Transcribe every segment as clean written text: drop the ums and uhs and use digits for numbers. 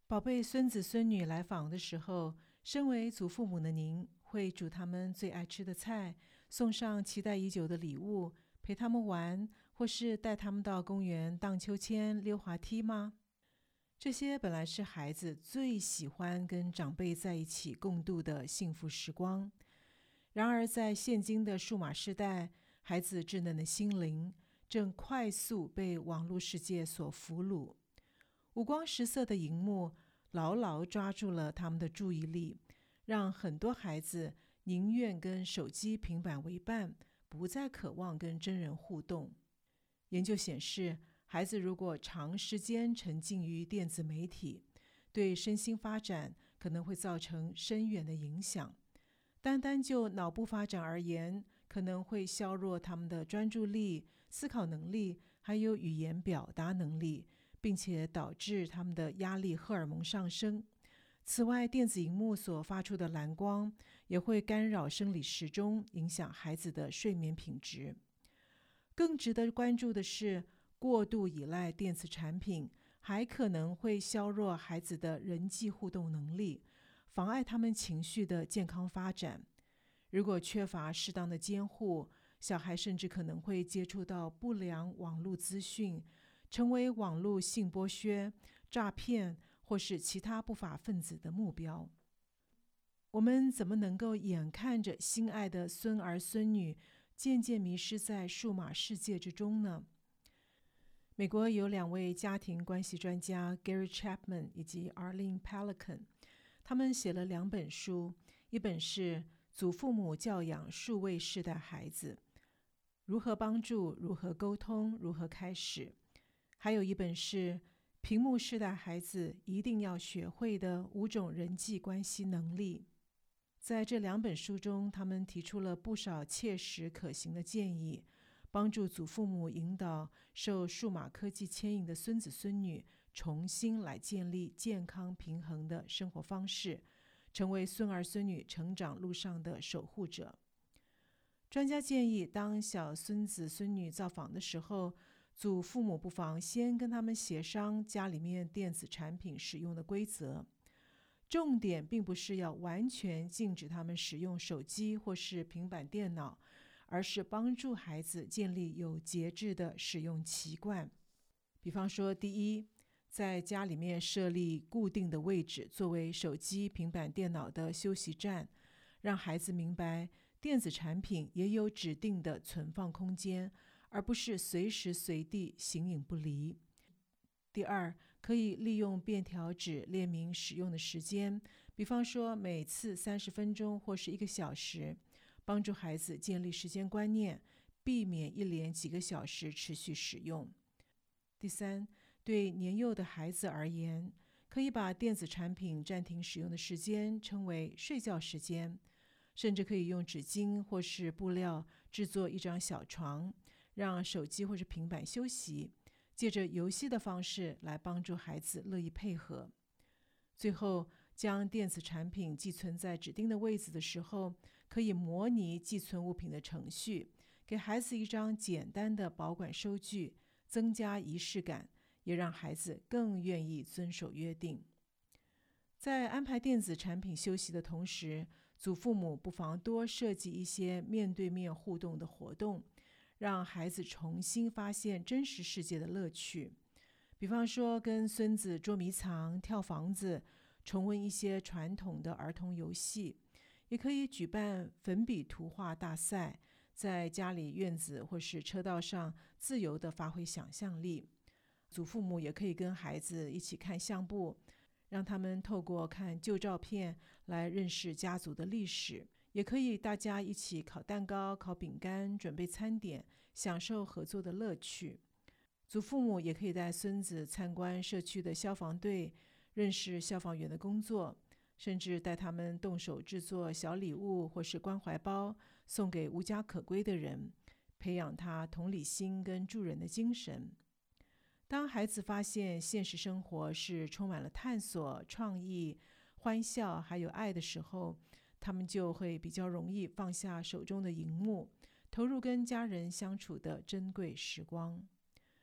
宝贝孙子孙女来访的时候，身为祖父母的您，会煮他们最爱吃的菜，送上期待已久的礼物，陪他们玩，或是带他们到公园荡秋千、溜滑梯吗？这些本来是孩子最喜欢跟长辈在一起共度的幸福时光。然而，在现今的数码时代，孩子稚嫩的心灵正快速被网络世界所俘虏。五光十色的荧幕牢牢抓住了他们的注意力，让很多孩子宁愿跟手机、平板为伴，不再渴望跟真人互动。研究显示，孩子如果长时间沉浸于电子媒体，对身心发展可能会造成深远的影响。单单就脑部发展而言，可能会削弱他们的专注力、思考能力，还有语言表达能力，并且导致他们的压力荷尔蒙上升。此外，电子荧幕所发出的蓝光也会干扰生理时钟，影响孩子的睡眠品质。更值得关注的是，过度依赖电子产品还可能会削弱孩子的人际互动能力，妨碍他们情绪的健康发展。如果缺乏适当的监护，小孩甚至可能会接触到不良网络资讯，成为网络性剥削、诈骗或是其他不法分子的目标。我们怎么能够眼看着心爱的孙儿孙女渐渐迷失在数码世界之中呢？美国有2位家庭关系专家 Gary Chapman 以及 Arlene Pelican， 他们写了2本书，一本是《祖父母教养数位世代孩子：如何帮助、如何沟通、如何开始》，还有一本是《屏幕世代孩子一定要学会的5种人际关系能力》。在这2本书中，他们提出了不少切实可行的建议，帮助祖父母引导受数码科技牵引的孙子孙女重新来建立健康平衡的生活方式，成为孙儿孙女成长路上的守护者。专家建议，当小孙子孙女造访的时候，祖父母不妨先跟他们协商家里面电子产品使用的规则。重点并不是要完全禁止他们使用手机或是平板电脑，而是帮助孩子建立有节制的使用习惯。比方说，第一，在家里面设立固定的位置作为手机、平板电脑的休息站，让孩子明白电子产品也有指定的存放空间，而不是随时随地形影不离。第二，可以利用便条纸列明使用的时间，比方说每次30分钟或是1个小时，帮助孩子建立时间观念，避免一连几个小时持续使用。第三，对年幼的孩子而言，可以把电子产品暂停使用的时间称为睡觉时间，甚至可以用纸巾或是布料制作一张小床，让手机或是平板休息，借着游戏的方式来帮助孩子乐意配合。最后，将电子产品寄存在指定的位置的时候，可以模拟寄存物品的程序，给孩子一张简单的保管收据，增加仪式感，也让孩子更愿意遵守约定。在安排电子产品休息的同时，祖父母不妨多设计一些面对面互动的活动，让孩子重新发现真实世界的乐趣。比方说，跟孙子捉迷藏、跳房子，重温一些传统的儿童游戏。也可以举办粉笔图画大赛，在家里院子或是车道上自由地发挥想象力。祖父母也可以跟孩子一起看相簿，让他们透过看旧照片来认识家族的历史。也可以大家一起烤蛋糕、烤饼干，准备餐点，享受合作的乐趣。祖父母也可以带孙子参观社区的消防队，认识消防员的工作，甚至带他们动手制作小礼物或是关怀包，送给无家可归的人，培养他同理心跟助人的精神。当孩子发现现实生活是充满了探索、创意、欢笑还有爱的时候，他们就会比较容易放下手中的荧幕，投入跟家人相处的珍贵时光。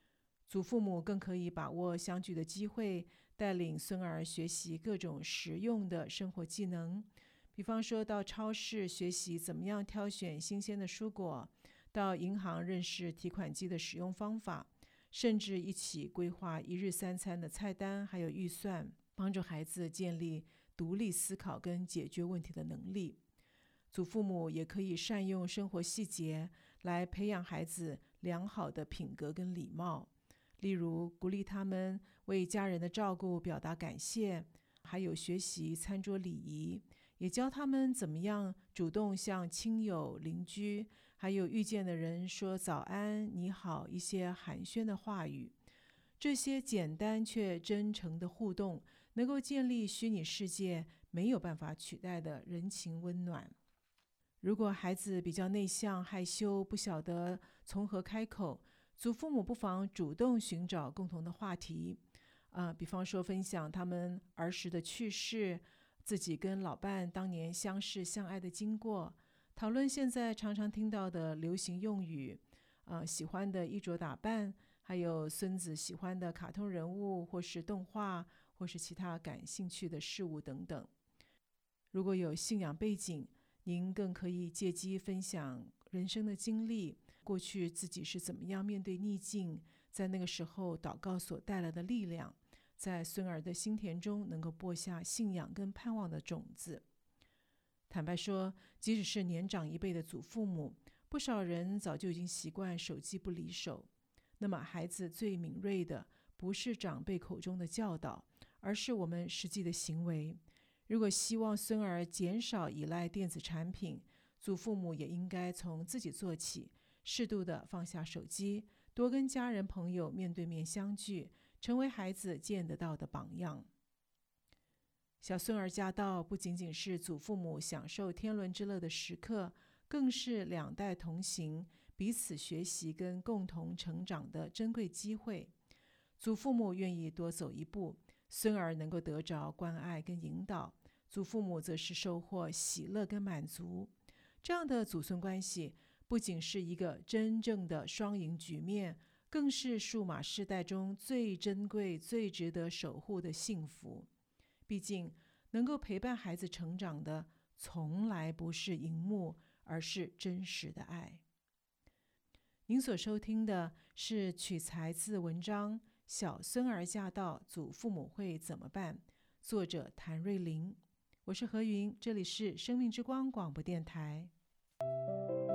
祖父母更可以把握相聚的机会，带领孙儿学习各种实用的生活技能，比方说到超市学习怎么样挑选新鲜的蔬果，到银行认识提款机的使用方法，甚至一起规划一日三餐的菜单还有预算，帮助孩子建立独立思考跟解决问题的能力。祖父母也可以善用生活细节来培养孩子良好的品格跟礼貌，例如鼓励他们为家人的照顾表达感谢，还有学习餐桌礼仪，也教他们怎么样主动向亲友、邻居还有遇见的人说早安、你好一些寒暄的话语。这些简单却真诚的互动，能够建立虚拟世界没有办法取代的人情温暖。如果孩子比较内向、害羞，不晓得从何开口，祖父母不妨主动寻找共同的话题，比方说分享他们儿时的趣事，自己跟老伴当年相识相爱的经过，讨论现在常常听到的流行用语，喜欢的衣着打扮，还有孙子喜欢的卡通人物或是动画，或是其他感兴趣的事物等等。如果有信仰背景，您更可以借机分享人生的经历，过去自己是怎么样面对逆境，在那个时候祷告所带来的力量，在孙儿的心田中能够播下信仰跟盼望的种子。坦白说，即使是年长一辈的祖父母，不少人早就已经习惯手机不离手。那么孩子最敏锐的不是长辈口中的教导，而是我们实际的行为。如果希望孙儿减少依赖电子产品，祖父母也应该从自己做起，适度的放下手机，多跟家人朋友面对面相聚，成为孩子见得到的榜样。小孙儿驾到不仅仅是祖父母享受天伦之乐的时刻，更是两代同行、彼此学习跟共同成长的珍贵机会。祖父母愿意多走一步，孙儿能够得着关爱跟引导，祖父母则是收获喜乐跟满足。这样的祖孙关系不仅是一个真正的双赢局面，更是数码世代中最珍贵、最值得守护的幸福。毕竟，能够陪伴孩子成长的，从来不是荧幕，而是真实的爱。您所收听的是取材自文章《小孙儿驾到，祖父母会怎么办》，作者谭瑞麟。我是何云，这里是生命之光广播电台。